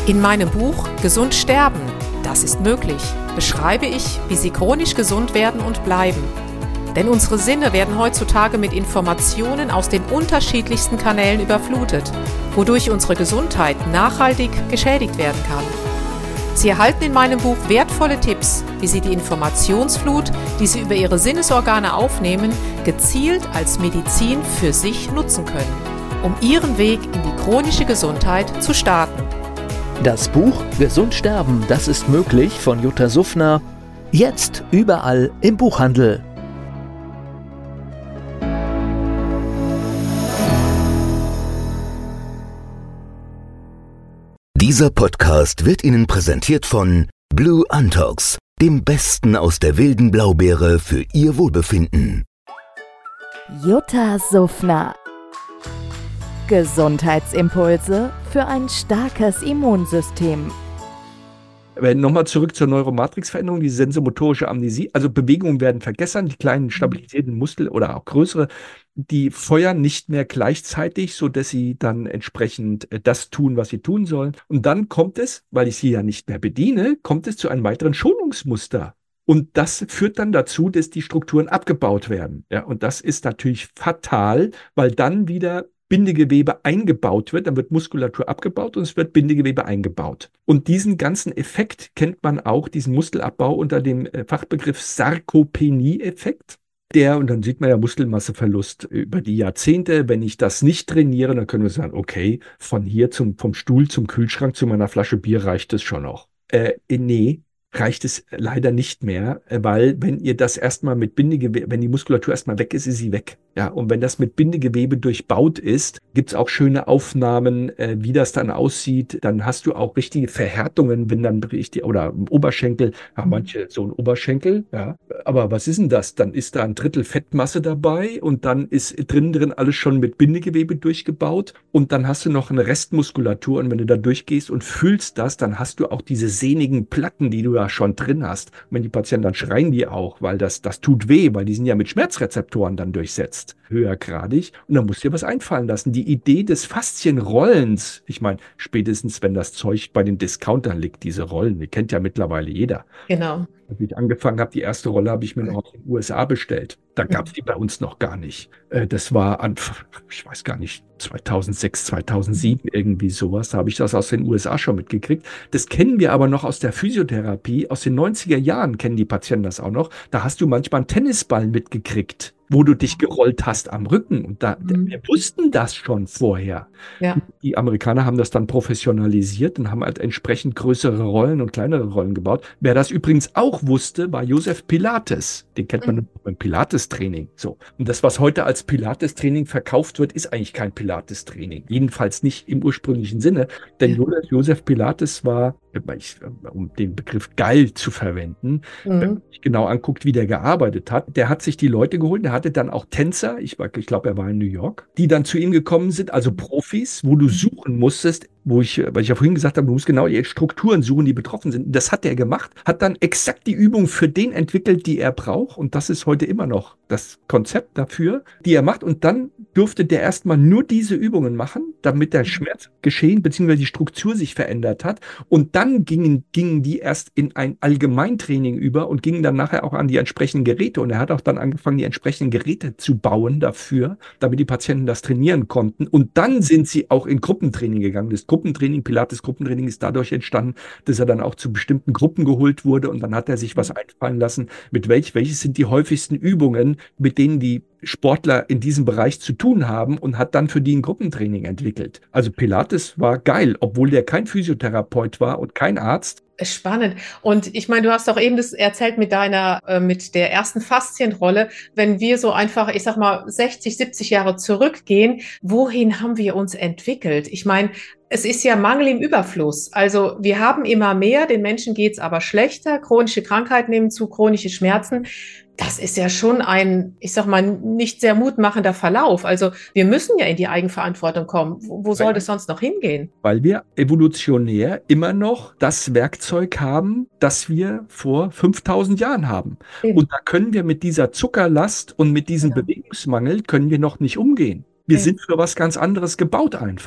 In meinem Buch Gesund sterben, das ist möglich, beschreibe ich, wie Sie chronisch gesund werden und bleiben. Denn unsere Sinne werden heutzutage mit Informationen aus den unterschiedlichsten Kanälen überflutet, wodurch unsere Gesundheit nachhaltig geschädigt werden kann. Sie erhalten in meinem Buch wertvolle Tipps, wie Sie die Informationsflut, die Sie über Ihre Sinnesorgane aufnehmen, gezielt als Medizin für sich nutzen können, um Ihren Weg in die chronische Gesundheit zu starten. Das Buch Gesund sterben, das ist möglich von Jutta Suffner. Jetzt überall im Buchhandel. Dieser Podcast wird Ihnen präsentiert von Blue Antox, dem Besten aus der wilden Blaubeere für Ihr Wohlbefinden. Jutta Suffner. Gesundheitsimpulse für ein starkes Immunsystem. Nochmal zurück zur Neuromatrixveränderung, die sensomotorische Amnesie. Also Bewegungen werden vergessen, die kleinen stabilisierten Muskel oder auch größere, die feuern nicht mehr gleichzeitig, sodass sie dann entsprechend das tun, was sie tun sollen. Und dann kommt es, weil ich sie ja nicht mehr bediene, kommt es zu einem weiteren Schonungsmuster. Und das führt dann dazu, dass die Strukturen abgebaut werden. Ja, und das ist natürlich fatal, weil dann wieder Bindegewebe eingebaut wird, dann wird Muskulatur abgebaut und es wird Bindegewebe eingebaut. Und diesen ganzen Effekt kennt man auch, diesen Muskelabbau unter dem Fachbegriff Sarkopenie-Effekt. Und dann sieht man ja Muskelmasseverlust über die Jahrzehnte. Wenn ich das nicht trainiere, dann können wir sagen, okay, von hier vom Stuhl zum Kühlschrank zu meiner Flasche Bier reicht es schon noch. Nee. Reicht es leider nicht mehr, weil wenn ihr das erstmal mit Bindegewebe, wenn die Muskulatur erstmal weg ist, ist sie weg. Ja, und wenn das mit Bindegewebe durchbaut ist, gibt's auch schöne Aufnahmen, wie das dann aussieht. Dann hast du auch richtige Verhärtungen, wenn dann richtig, oder im Oberschenkel, ja, manche so ein Oberschenkel, ja. Aber was ist denn das? Dann ist da ein Drittel Fettmasse dabei und dann ist drin alles schon mit Bindegewebe durchgebaut und dann hast du noch eine Restmuskulatur und wenn du da durchgehst und fühlst das, dann hast du auch diese sehnigen Platten, die du ja schon drin hast. Und wenn die Patienten dann schreien die auch, weil das tut weh, weil die sind ja mit Schmerzrezeptoren dann durchsetzt, höhergradig. Und dann musst du dir was einfallen lassen. Die Idee des Faszienrollens, ich meine, spätestens wenn das Zeug bei den Discountern liegt, diese Rollen, die kennt ja mittlerweile jeder. Genau. Als ich angefangen habe, die erste Rolle habe ich mir noch aus den USA bestellt. Da gab es die bei uns noch gar nicht. Das war ich weiß gar nicht, 2006, 2007, irgendwie sowas. Da habe ich das aus den USA schon mitgekriegt. Das kennen wir aber noch aus der Physiotherapie. Aus den 90er Jahren kennen die Patienten das auch noch. Da hast du manchmal einen Tennisball mitgekriegt, wo du dich gerollt hast am Rücken. Und wir wussten das schon vorher. Ja. Die Amerikaner haben das dann professionalisiert und haben halt entsprechend größere Rollen und kleinere Rollen gebaut. Wer das übrigens auch wusste, war Josef Pilates. Den kennt man beim Pilates-Training. So. Und das, was heute als Pilates-Training verkauft wird, ist eigentlich kein Pilates-Training. Jedenfalls nicht im ursprünglichen Sinne. Denn Josef Pilates war, um den Begriff geil zu verwenden, wenn man sich genau anguckt, wie der gearbeitet hat, der hat sich die Leute geholt, der hatte dann auch Tänzer, ich glaube, er war in New York, die dann zu ihm gekommen sind, also Profis, wo du suchen musstest, weil ich ja vorhin gesagt habe, du musst genau die Strukturen suchen, die betroffen sind. Das hat er gemacht, hat dann exakt die Übung für den entwickelt, die er braucht. Und das ist heute immer noch das Konzept dafür, die er macht. Und dann durfte der erstmal nur diese Übungen machen, damit der Schmerz geschehen, beziehungsweise die Struktur sich verändert hat. Und dann gingen die erst in ein Allgemeintraining über und gingen dann nachher auch an die entsprechenden Geräte. Und er hat auch dann angefangen, die entsprechenden Geräte zu bauen dafür, damit die Patienten das trainieren konnten. Und dann sind sie auch in Gruppentraining gegangen. Das Gruppentraining, Pilates-Gruppentraining ist dadurch entstanden, dass er dann auch zu bestimmten Gruppen geholt wurde und dann hat er sich was einfallen lassen, mit welches sind die häufigsten Übungen, mit denen die Sportler in diesem Bereich zu tun haben und hat dann für die ein Gruppentraining entwickelt. Also Pilates war geil, obwohl der kein Physiotherapeut war und kein Arzt. Spannend. Und ich meine, du hast doch eben das erzählt mit mit der ersten Faszienrolle. Wenn wir so einfach, ich sag mal, 60, 70 Jahre zurückgehen, wohin haben wir uns entwickelt? Ich meine, es ist ja Mangel im Überfluss. Also wir haben immer mehr, den Menschen geht's aber schlechter, chronische Krankheiten nehmen zu, chronische Schmerzen. Das ist ja schon ein, ich sag mal, nicht sehr mutmachender Verlauf. Also wir müssen ja in die Eigenverantwortung kommen. Wo soll das sonst noch hingehen? Weil wir evolutionär immer noch das Werkzeug haben, das wir vor 5000 Jahren haben. Eben. Und da können wir mit dieser Zuckerlast und mit diesem Bewegungsmangel können wir noch nicht umgehen. Wir sind für was ganz anderes gebaut einfach.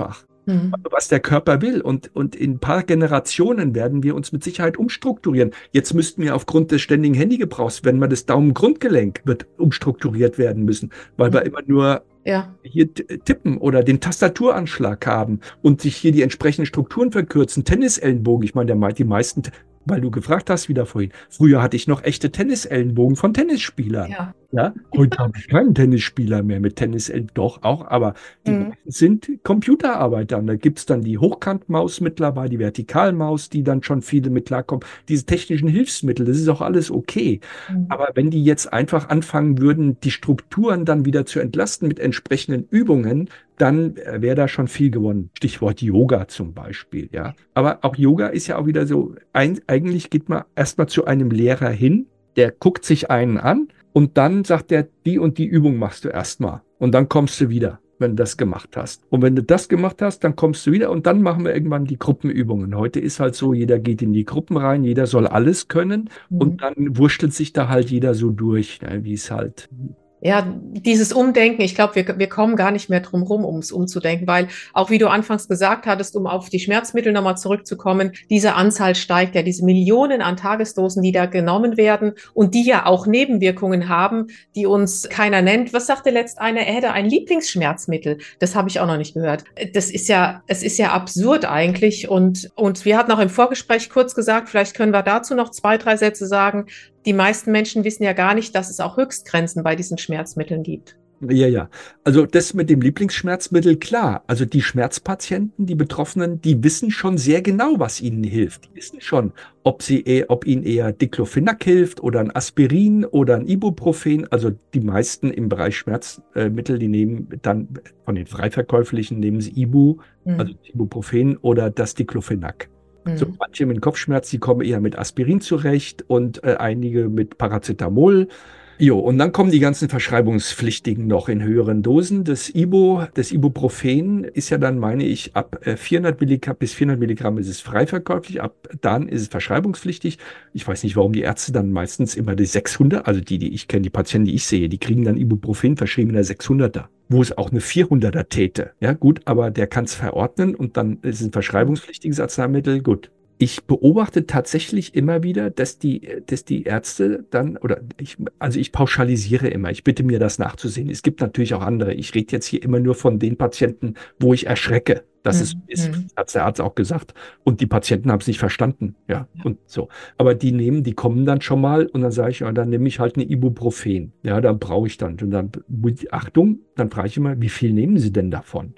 was der Körper will. Und in ein paar Generationen werden wir uns mit Sicherheit umstrukturieren. Jetzt müssten wir aufgrund des ständigen Handygebrauchs, wenn man das Daumengrundgelenk wird umstrukturiert werden müssen, weil wir immer nur hier tippen oder den Tastaturanschlag haben und sich hier die entsprechenden Strukturen verkürzen. Tennisellenbogen, ich meine, die meisten, weil du gefragt hast wieder vorhin, früher hatte ich noch echte Tennisellenbogen von Tennisspielern. Ja, heute habe ich keinen Tennisspieler mehr mit Tennisellenbogen, doch auch, aber die meisten sind Computerarbeiter. Und da gibt es dann die Hochkantmaus mittlerweile, die Vertikalmaus, die dann schon viele mit klarkommen. Diese technischen Hilfsmittel, das ist auch alles okay. Aber wenn die jetzt einfach anfangen würden, die Strukturen dann wieder zu entlasten mit entsprechenden Übungen, dann wäre da schon viel gewonnen. Stichwort Yoga zum Beispiel, ja. Aber auch Yoga ist ja auch wieder so, eigentlich geht man erstmal zu einem Lehrer hin, der guckt sich einen an und dann sagt er, die und die Übung machst du erstmal. Und dann kommst du wieder, wenn du das gemacht hast. Und wenn du das gemacht hast, dann kommst du wieder und dann machen wir irgendwann die Gruppenübungen. Heute ist halt so, jeder geht in die Gruppen rein, jeder soll alles können und dann wurschtelt sich da halt jeder so durch, ne, wie es halt... Ja, dieses Umdenken, ich glaube, wir kommen gar nicht mehr drum rum, ums umzudenken, weil auch wie du anfangs gesagt hattest, um auf die Schmerzmittel nochmal zurückzukommen, diese Anzahl steigt ja, diese Millionen an Tagesdosen, die da genommen werden und die ja auch Nebenwirkungen haben, die uns keiner nennt. Was sagte letzt einer, er hätte ein Lieblingsschmerzmittel? Das habe ich auch noch nicht gehört. Es ist ja absurd eigentlich und wir hatten auch im Vorgespräch kurz gesagt, vielleicht können wir dazu noch 2, 3 Sätze sagen. Die meisten Menschen wissen ja gar nicht, dass es auch Höchstgrenzen bei diesen Schmerzmitteln gibt. Ja. Also das mit dem Lieblingsschmerzmittel, klar. Also die Schmerzpatienten, die Betroffenen, die wissen schon sehr genau, was ihnen hilft. Die wissen schon, ob ihnen eher Diclofenac hilft oder ein Aspirin oder ein Ibuprofen. Also die meisten im Bereich Schmerzmittel, die nehmen dann von den freiverkäuflichen, nehmen sie also Ibuprofen oder das Diclofenac. So manche mit Kopfschmerz, die kommen eher mit Aspirin zurecht und einige mit Paracetamol. Und dann kommen die ganzen Verschreibungspflichtigen noch in höheren Dosen. Das Ibuprofen ist ja dann, meine ich, ab 400 Milligramm bis 400 Milligramm ist es freiverkäuflich, ab dann ist es verschreibungspflichtig. Ich weiß nicht, warum die Ärzte dann meistens immer die 600, also die ich kenne, die Patienten, die ich sehe, die kriegen dann Ibuprofen verschrieben in der 600er, wo es auch eine 400er täte. Ja, gut, aber der kann es verordnen und dann ist es ein verschreibungspflichtiges Arzneimittel, gut. Ich beobachte tatsächlich immer wieder, dass die Ärzte dann, ich pauschalisiere immer, ich bitte mir das nachzusehen. Es gibt natürlich auch andere. Ich rede jetzt hier immer nur von den Patienten, wo ich erschrecke. Das hat der Arzt auch gesagt. Und die Patienten haben es nicht verstanden. Ja, und so. Aber die kommen dann schon mal und dann sage ich, ja, dann nehme ich halt eine Ibuprofen. Ja, dann brauche ich dann. Und dann, Achtung, dann frage ich immer, wie viel nehmen Sie denn davon?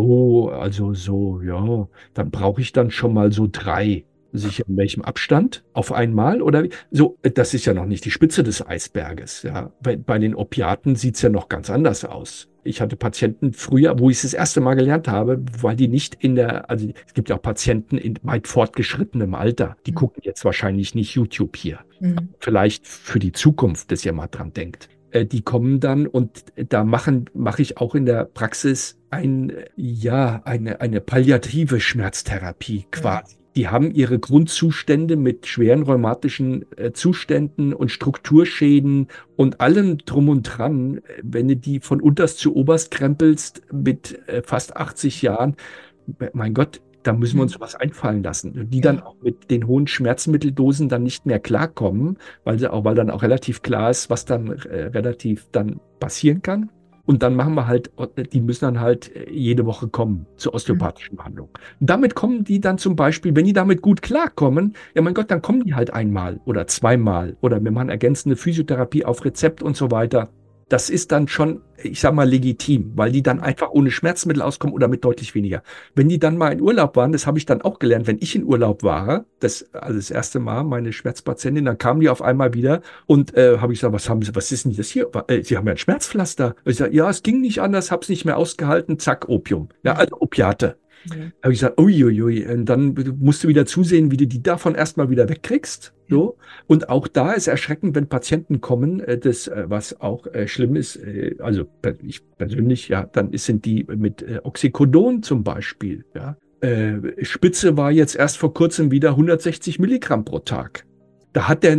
Dann brauche ich dann schon mal so 3. Sicher in welchem Abstand? Auf einmal? Oder wie? So, das ist ja noch nicht die Spitze des Eisberges. Ja. Bei den Opiaten sieht es ja noch ganz anders aus. Ich hatte Patienten früher, wo ich es das erste Mal gelernt habe, weil die nicht also es gibt ja auch Patienten in weit fortgeschrittenem Alter, die gucken jetzt wahrscheinlich nicht YouTube hier. Vielleicht für die Zukunft, dass ihr mal dran denkt. Die kommen dann und da mache ich auch in der Praxis eine palliative Schmerztherapie quasi. Die haben ihre Grundzustände mit schweren rheumatischen Zuständen und Strukturschäden und allem drum und dran. Wenn du die von unterst zu oberst krempelst mit fast 80 Jahren, mein Gott, da müssen wir uns was einfallen lassen. Die dann auch mit den hohen Schmerzmitteldosen dann nicht mehr klarkommen, weil dann auch relativ klar ist, was dann relativ dann passieren kann. Und dann die müssen dann halt jede Woche kommen zur osteopathischen Behandlung. Und damit kommen die dann zum Beispiel, wenn die damit gut klarkommen, ja mein Gott, dann kommen die halt einmal oder zweimal oder wir machen ergänzende Physiotherapie auf Rezept und so weiter. Das ist dann schon, ich sag mal, legitim, weil die dann einfach ohne Schmerzmittel auskommen oder mit deutlich weniger. Wenn die dann mal in Urlaub waren, das habe ich dann auch gelernt, wenn ich in Urlaub war, das erste Mal, meine Schmerzpatientin, dann kamen die auf einmal wieder und habe ich gesagt, was ist denn das hier? Sie haben ja ein Schmerzpflaster. Ich sage, ja, es ging nicht anders, habe es nicht mehr ausgehalten, zack, Opium. Ja, also Opiate. Habe ich gesagt, uiuiui, und dann musst du wieder zusehen, wie du die davon erstmal wieder wegkriegst. So. Und auch da ist erschreckend, wenn Patienten kommen, was auch schlimm ist, also ich persönlich, ja, dann sind die mit Oxycodon zum Beispiel, ja. Spitze war jetzt erst vor kurzem wieder 160 Milligramm pro Tag. Da hat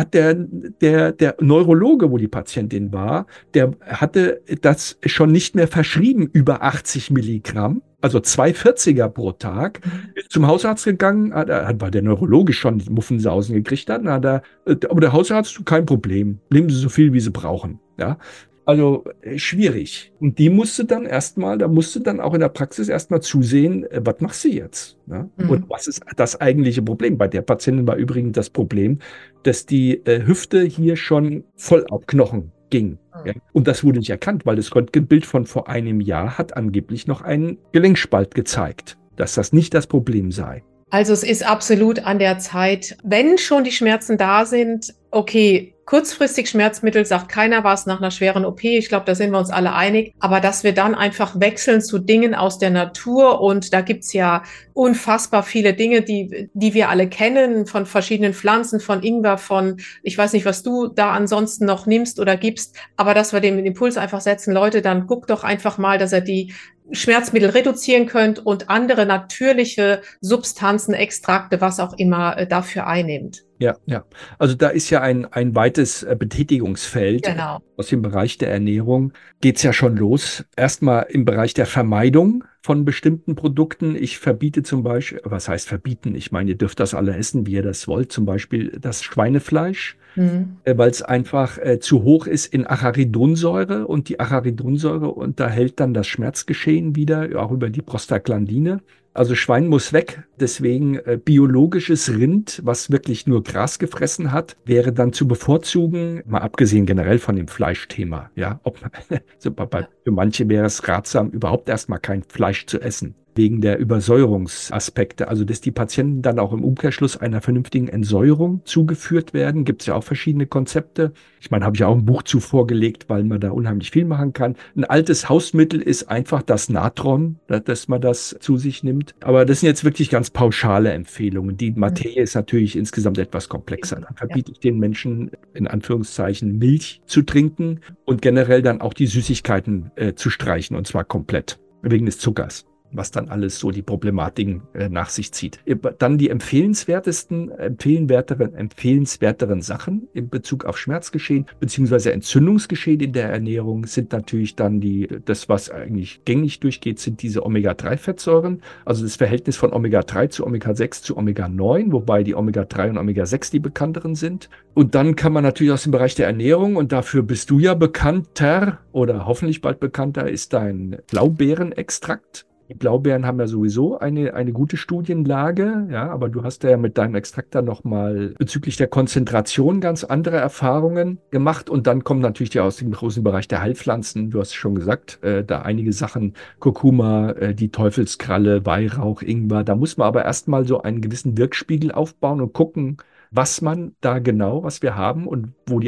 der Neurologe, wo die Patientin war, der hatte das schon nicht mehr verschrieben über 80 Milligramm, also 240er pro Tag, ist zum Hausarzt gegangen, weil der Neurologe schon Muffensausen gekriegt hat, aber der Hausarzt, kein Problem, nehmen Sie so viel, wie Sie brauchen, ja. Also schwierig. Und da musste dann auch in der Praxis erstmal zusehen, was machst du jetzt? Ne? Und was ist das eigentliche Problem? Bei der Patientin war übrigens das Problem, dass die Hüfte hier schon voll auf Knochen ging. Ja? Und das wurde nicht erkannt, weil das Röntgenbild von vor einem Jahr hat angeblich noch einen Gelenkspalt gezeigt, dass das nicht das Problem sei. Also es ist absolut an der Zeit, wenn schon die Schmerzen da sind, okay, kurzfristig Schmerzmittel sagt keiner was nach einer schweren OP. Ich glaube, da sind wir uns alle einig. Aber dass wir dann einfach wechseln zu Dingen aus der Natur. Und da gibt's ja unfassbar viele Dinge, die wir alle kennen, von verschiedenen Pflanzen, von Ingwer, ich weiß nicht, was du da ansonsten noch nimmst oder gibst. Aber dass wir den Impuls einfach setzen, Leute, dann guckt doch einfach mal, dass ihr die Schmerzmittel reduzieren könnt und andere natürliche Substanzen, Extrakte, was auch immer dafür einnimmt. Ja. Also da ist ja ein weites Betätigungsfeld. Genau. Aus dem Bereich der Ernährung geht's ja schon los. Erstmal im Bereich der Vermeidung von bestimmten Produkten. Ich verbiete zum Beispiel, was heißt verbieten? Ich meine, ihr dürft das alle essen, wie ihr das wollt. Zum Beispiel das Schweinefleisch, weil es einfach zu hoch ist in Acharidonsäure. Und die Acharidonsäure unterhält dann das Schmerzgeschehen wieder, auch über die Prostaglandine. Also Schwein muss weg, deswegen biologisches Rind, was wirklich nur Gras gefressen hat, wäre dann zu bevorzugen, mal abgesehen generell von dem Fleischthema. Ja, für manche wäre es ratsam, überhaupt erstmal kein Fleisch zu essen, wegen der Übersäuerungsaspekte. Also dass die Patienten dann auch im Umkehrschluss einer vernünftigen Entsäuerung zugeführt werden, gibt es ja auch verschiedene Konzepte. Ich meine, habe ich auch ein Buch zu vorgelegt, weil man da unheimlich viel machen kann. Ein altes Hausmittel ist einfach das Natron, dass man das zu sich nimmt. Aber das sind jetzt wirklich ganz pauschale Empfehlungen. Die Materie ist natürlich insgesamt etwas komplexer. Dann verbiete ich den Menschen, in Anführungszeichen, Milch zu trinken und generell dann auch die Süßigkeiten zu streichen, und zwar komplett, wegen des Zuckers, was dann alles so die Problematiken nach sich zieht. Dann die empfehlenswerteren Sachen in Bezug auf Schmerzgeschehen beziehungsweise Entzündungsgeschehen in der Ernährung sind natürlich dann das, was eigentlich gängig durchgeht, sind diese Omega-3-Fettsäuren, also das Verhältnis von Omega-3 zu Omega-6 zu Omega-9, wobei die Omega-3 und Omega-6 die bekannteren sind. Und dann kann man natürlich aus dem Bereich der Ernährung, und dafür bist du ja bekannter oder hoffentlich bald bekannter, ist dein Blaubeerenextrakt. Die Blaubeeren haben ja sowieso eine gute Studienlage, ja, aber du hast ja mit deinem Extrakt dann nochmal bezüglich der Konzentration ganz andere Erfahrungen gemacht. Und dann kommen natürlich aus dem großen Bereich der Heilpflanzen, du hast es schon gesagt, da einige Sachen, Kurkuma, die Teufelskralle, Weihrauch, Ingwer. Da muss man aber erstmal so einen gewissen Wirkspiegel aufbauen und gucken, was man da genau, was wir haben und wo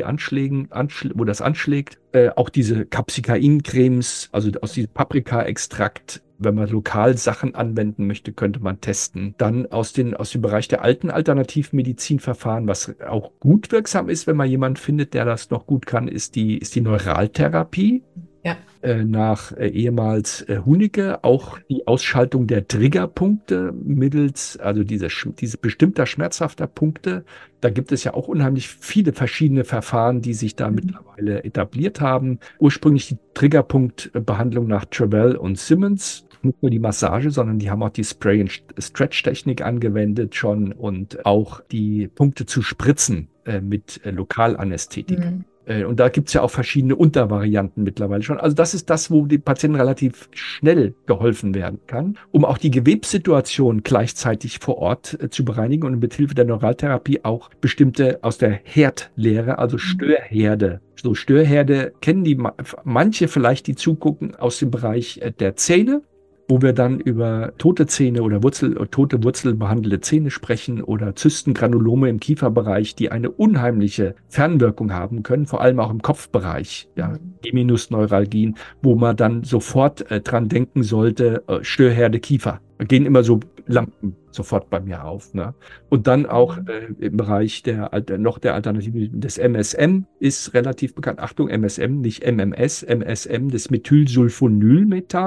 wo das anschlägt. Auch diese Capsicain-Cremes, also aus diesem Paprika-Extrakt, wenn man lokal Sachen anwenden möchte, könnte man testen. Dann aus dem Bereich der alten Alternativmedizinverfahren, was auch gut wirksam ist, wenn man jemanden findet, der das noch gut kann, ist die Neuraltherapie. Ja. Nach ehemals Hunecke auch die Ausschaltung der Triggerpunkte mittels, also diese bestimmter schmerzhafter Punkte. Da gibt es ja auch unheimlich viele verschiedene Verfahren, die sich da mittlerweile etabliert haben. Ursprünglich die Triggerpunktbehandlung nach Travell und Simmons. Nicht nur die Massage, sondern die haben auch die Spray-and-Stretch-Technik angewendet schon und auch die Punkte zu spritzen mit Lokalanästhetik. Und da gibt es ja auch verschiedene Untervarianten mittlerweile schon. Also das ist das, wo die Patienten relativ schnell geholfen werden kann, um auch die Gewebssituation gleichzeitig vor Ort zu bereinigen und mit Hilfe der Neuraltherapie auch bestimmte aus der Herdlehre, also Störherde. So Störherde kennen die manche vielleicht, die zugucken, aus dem Bereich der Zähne, wo wir dann über tote Zähne oder tote Wurzel behandelte Zähne sprechen oder Zystengranulome im Kieferbereich, die eine unheimliche Fernwirkung haben können, vor allem auch im Kopfbereich, ja, Geminusneuralgien, wo man dann sofort dran denken sollte, Störherde Kiefer. Da gehen immer so Lampen sofort bei mir auf. Ne? Und dann auch im Bereich der Alternative des MSM ist relativ bekannt. Achtung, MSM, nicht MMS, MSM, das Methylsulfonylmethan.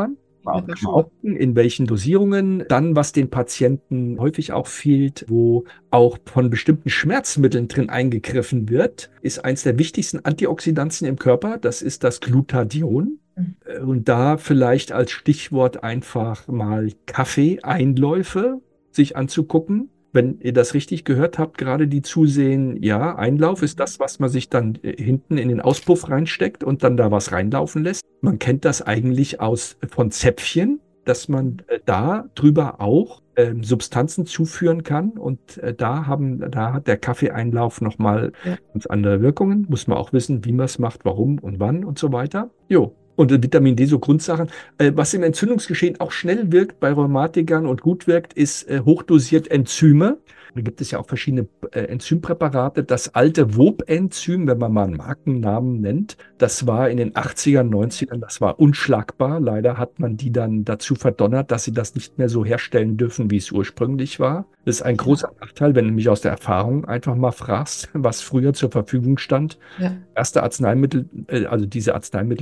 in welchen Dosierungen. Dann, was den Patienten häufig auch fehlt, wo auch von bestimmten Schmerzmitteln drin eingegriffen wird, ist eins der wichtigsten Antioxidantien im Körper. Das ist das Glutathion. Und da vielleicht als Stichwort einfach mal Kaffeeeinläufe sich anzugucken. Wenn ihr das richtig gehört habt, gerade die zusehen, ja, Einlauf ist das, was man sich dann hinten in den Auspuff reinsteckt und dann da was reinlaufen lässt. Man kennt das eigentlich von Zäpfchen, dass man da drüber auch Substanzen zuführen kann. Und da hat der Kaffeeeinlauf nochmal ganz andere Wirkungen. Muss man auch wissen, wie man es macht, warum und wann und so weiter. Jo. Und Vitamin D, so Grundsachen. Was im Entzündungsgeschehen auch schnell wirkt bei Rheumatikern und gut wirkt, ist hochdosiert Enzyme. Da gibt es ja auch verschiedene Enzympräparate. Das alte Wob-Enzym, wenn man mal einen Markennamen nennt, das war in den 80ern, 90ern, das war unschlagbar. Leider hat man die dann dazu verdonnert, dass sie das nicht mehr so herstellen dürfen, wie es ursprünglich war. Das ist ein großer Nachteil, wenn du mich aus der Erfahrung einfach mal fragst, was früher zur Verfügung stand. Ja. Erste Arzneimittel, also diese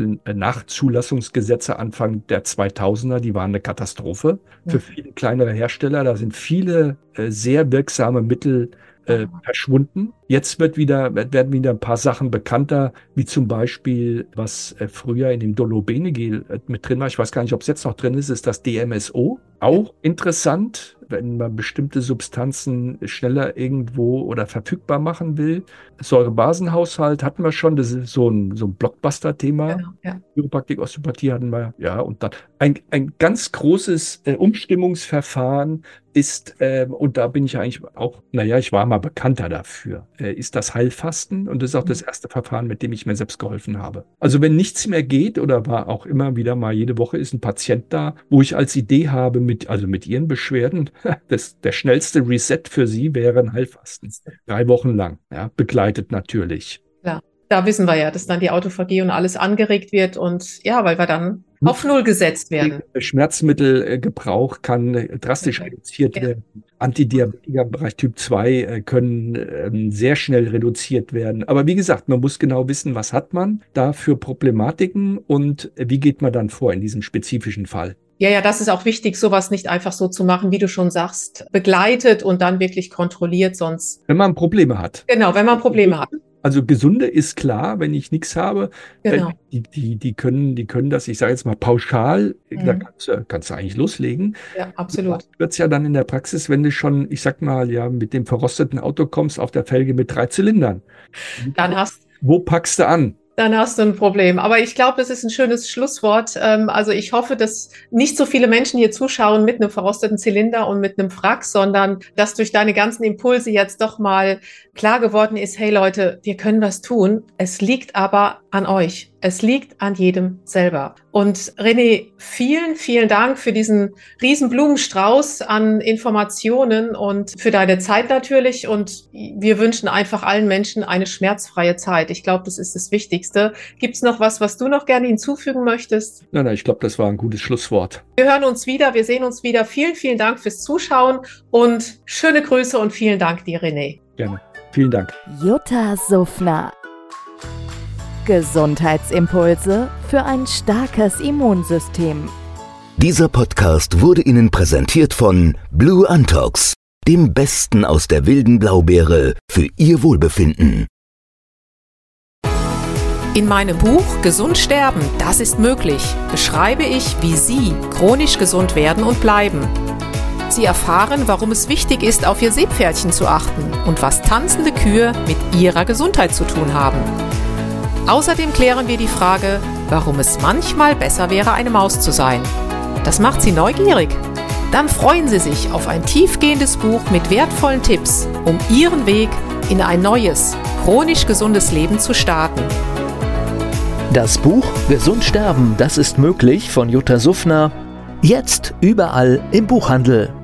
Arzneimittel-Nachzulassungsgesetze Anfang der 2000er, die waren eine Katastrophe für viele kleinere Hersteller. Da sind viele sehr wirksame Mittel verschwunden. Jetzt werden wieder ein paar Sachen bekannter, wie zum Beispiel, was früher in dem Dolobenegel mit drin war. Ich weiß gar nicht, ob es jetzt noch drin ist das DMSO. Auch interessant, wenn man bestimmte Substanzen schneller irgendwo oder verfügbar machen will. Säurebasenhaushalt hatten wir schon, das ist so ein Blockbuster-Thema. Genau, ja. Chiropraktik, Osteopathie hatten wir, ja. Und dann ein ganz großes Umstimmungsverfahren ist, und da bin ich eigentlich auch, ich war mal bekannter dafür, ist das Heilfasten. Und das ist auch das erste Verfahren, mit dem ich mir selbst geholfen habe. Also wenn nichts mehr geht oder war auch immer wieder mal jede Woche ist ein Patient da, wo ich als Idee habe, mit ihren Beschwerden, der schnellste Reset für sie wäre ein Heilfasten. 3 Wochen lang, ja, begleitet natürlich. Klar, da wissen wir ja, dass dann die Autophagie und alles angeregt wird und ja, weil wir dann auf Null gesetzt werden. Schmerzmittelgebrauch kann drastisch reduziert werden. Antidiabetiker im Bereich Typ 2 können sehr schnell reduziert werden. Aber wie gesagt, man muss genau wissen, was hat man da für Problematiken und wie geht man dann vor in diesem spezifischen Fall. Ja, das ist auch wichtig, sowas nicht einfach so zu machen, wie du schon sagst, begleitet und dann wirklich kontrolliert, sonst. Wenn man Probleme hat. Genau, wenn man Probleme hat. Also Gesunde ist klar, wenn ich nichts habe, genau. Die können das, ich sage jetzt mal pauschal, da kannst du eigentlich loslegen. Ja, absolut. Wird es ja dann in der Praxis, wenn du schon, ich sag mal, ja, mit dem verrosteten Auto kommst, auf der Felge mit 3 Zylindern. Wo packst du an? Dann hast du ein Problem. Aber ich glaube, das ist ein schönes Schlusswort. Also ich hoffe, dass nicht so viele Menschen hier zuschauen mit einem verrosteten Zylinder und mit einem Frack, sondern dass durch deine ganzen Impulse jetzt doch mal klar geworden ist, hey Leute, wir können was tun. Es liegt aber an euch. Es liegt an jedem selber. Und René, vielen, vielen Dank für diesen riesen Blumenstrauß an Informationen und für deine Zeit natürlich. Und wir wünschen einfach allen Menschen eine schmerzfreie Zeit. Ich glaube, das ist das Wichtigste. Gibt es noch was du noch gerne hinzufügen möchtest? Nein, ich glaube, das war ein gutes Schlusswort. Wir hören uns wieder, wir sehen uns wieder. Vielen, vielen Dank fürs Zuschauen und schöne Grüße und vielen Dank dir, René. Gerne. Vielen Dank. Jutta Suffner. Gesundheitsimpulse für ein starkes Immunsystem. Dieser Podcast wurde Ihnen präsentiert von Blue Antox, dem Besten aus der wilden Blaubeere für Ihr Wohlbefinden. In meinem Buch Gesund sterben, das ist möglich, beschreibe ich, wie Sie chronisch gesund werden und bleiben. Sie erfahren, warum es wichtig ist, auf Ihr Seepferdchen zu achten und was tanzende Kühe mit Ihrer Gesundheit zu tun haben. Außerdem klären wir die Frage, warum es manchmal besser wäre, eine Maus zu sein. Das macht Sie neugierig? Dann freuen Sie sich auf ein tiefgehendes Buch mit wertvollen Tipps, um Ihren Weg in ein neues, chronisch gesundes Leben zu starten. Das Buch Gesund sterben, das ist möglich von Jutta Suffner. Jetzt überall im Buchhandel.